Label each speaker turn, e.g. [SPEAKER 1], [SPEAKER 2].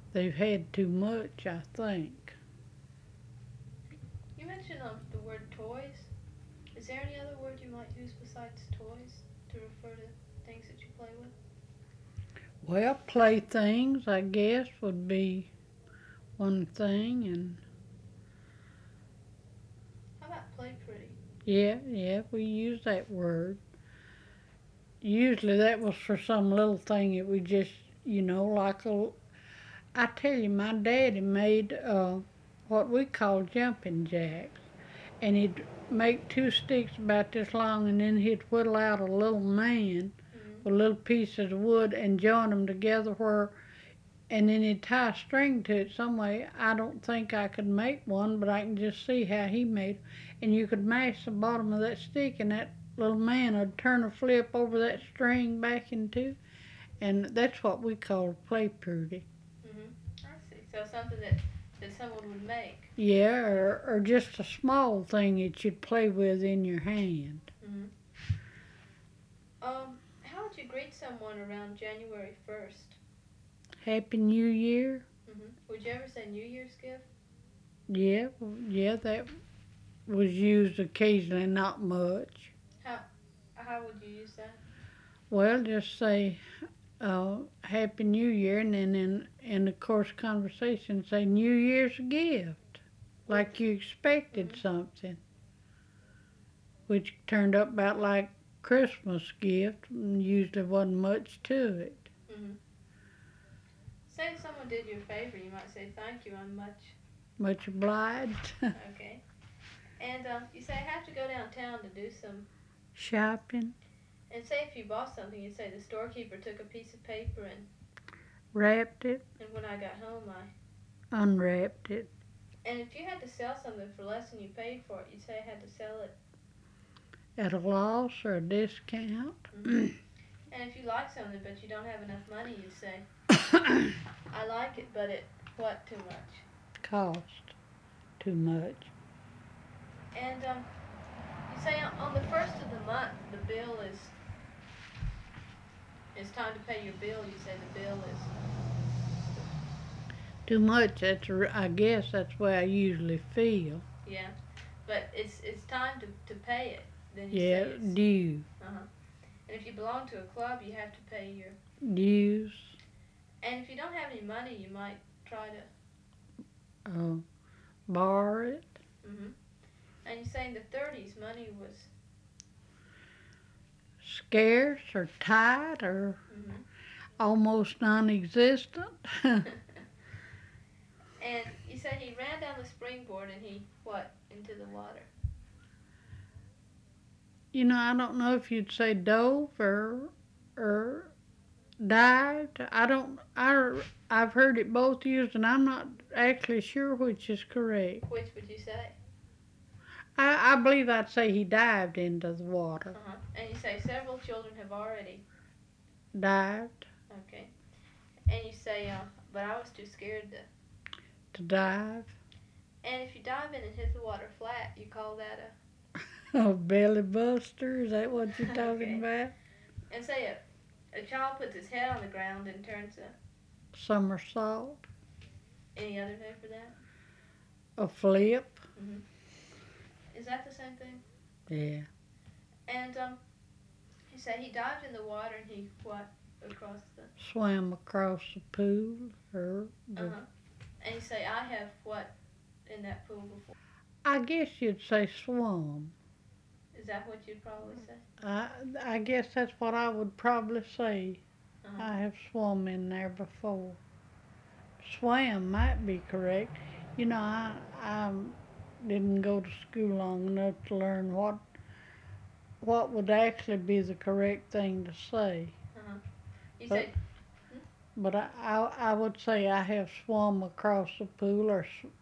[SPEAKER 1] They've had too much, I think.
[SPEAKER 2] You mentioned the word toys. Is there any other word you might use besides toys to refer to things that you play with?
[SPEAKER 1] Well, playthings, I guess, would be one thing, and
[SPEAKER 2] How about play pretty?
[SPEAKER 1] yeah, we use that word. Usually that was for some little thing that we just, like I tell you, my daddy made what we call jumping jacks, and he'd make two sticks about this long, and then he'd whittle out a little man
[SPEAKER 2] Mm-hmm.
[SPEAKER 1] with little pieces of wood and join them together and then he'd tie a string to it some way. I don't think I could make one, but I can just see how he made. And you could mash the bottom of that stick, and that little man would turn a flip over that string back into, and that's what we call play pretty.
[SPEAKER 2] Mm-hmm. I see. So something that someone would make.
[SPEAKER 1] Yeah, or just a small thing that you'd play with in your hand.
[SPEAKER 2] Mm-hmm. How would you greet someone around January 1st?
[SPEAKER 1] Happy New Year.
[SPEAKER 2] Mm-hmm. Would you ever say New Year's gift?
[SPEAKER 1] Yeah, that was used occasionally, not much.
[SPEAKER 2] How how would you use that?
[SPEAKER 1] Well, just say Happy New Year, and then in the course conversation say New Year's gift,
[SPEAKER 2] What?
[SPEAKER 1] like you expected
[SPEAKER 2] Mm-hmm.
[SPEAKER 1] something, which turned up about like Christmas gift, and usually wasn't much to it.
[SPEAKER 2] Mm-hmm. Say if someone did you a favor, you might say thank you. I'm much.
[SPEAKER 1] Much obliged.
[SPEAKER 2] Okay. And you say I have to go downtown to do some.
[SPEAKER 1] Shopping,
[SPEAKER 2] And say if you bought something, you say the storekeeper took a piece of paper
[SPEAKER 1] wrapped it,
[SPEAKER 2] and when I got home I.
[SPEAKER 1] unwrapped it,
[SPEAKER 2] And if you had to sell something for less than you paid for it, you'd say I had to sell it.
[SPEAKER 1] at a loss or a discount.
[SPEAKER 2] Mm-hmm. And if you like something but you don't have enough money, you say I like it, but it what too much.
[SPEAKER 1] Cost too much.
[SPEAKER 2] And you say on the first of the month the bill is. It's time to pay your bill. You say the bill is.
[SPEAKER 1] Too much. I guess that's the way I usually feel.
[SPEAKER 2] Yeah, but it's time to pay it. Then you say
[SPEAKER 1] Yeah,
[SPEAKER 2] it's.
[SPEAKER 1] due,
[SPEAKER 2] Uh-huh. And if you belong to a club, you have to pay your.
[SPEAKER 1] dues,
[SPEAKER 2] And if you don't have any money, you might try to.
[SPEAKER 1] uh, borrow it,
[SPEAKER 2] Mhm. And you say in the 30s, money was.
[SPEAKER 1] scarce or tight or
[SPEAKER 2] Mhm.
[SPEAKER 1] almost non-existent.
[SPEAKER 2] And you said he ran down the springboard and he what into the water.
[SPEAKER 1] I don't know if you'd say dove or dived. I don't. I've heard it both used, and I'm not actually sure which is correct.
[SPEAKER 2] Which would you say?
[SPEAKER 1] I believe I'd say he dived into the water.
[SPEAKER 2] Uh huh. And you say several children have already.
[SPEAKER 1] Dived
[SPEAKER 2] Okay. And you say, but I was too scared to.
[SPEAKER 1] to dive.
[SPEAKER 2] And if you dive in and hit the water flat, you call that
[SPEAKER 1] Oh, belly buster. Is that what you're
[SPEAKER 2] a.
[SPEAKER 1] talking
[SPEAKER 2] Okay.
[SPEAKER 1] about?
[SPEAKER 2] And say a child puts his head on the ground and turns a.
[SPEAKER 1] Somersault.
[SPEAKER 2] Any other name for that?
[SPEAKER 1] A flip.
[SPEAKER 2] Mhm. Is that the same thing?
[SPEAKER 1] Yeah.
[SPEAKER 2] And you say he dived in the water and he what across the.
[SPEAKER 1] Swam across the pool or
[SPEAKER 2] Uh huh. And you say I have what in that pool before.
[SPEAKER 1] I guess you'd say swum.
[SPEAKER 2] Is that what you'd probably say?
[SPEAKER 1] I I guess that's what I would probably say.
[SPEAKER 2] Uh huh.
[SPEAKER 1] I have swum in there before. Swam might be correct. I didn't go to school long enough to learn what would actually be the correct thing to say.
[SPEAKER 2] Uh huh. You
[SPEAKER 1] But
[SPEAKER 2] say. Hmm?
[SPEAKER 1] but I would say I have swum across the pool or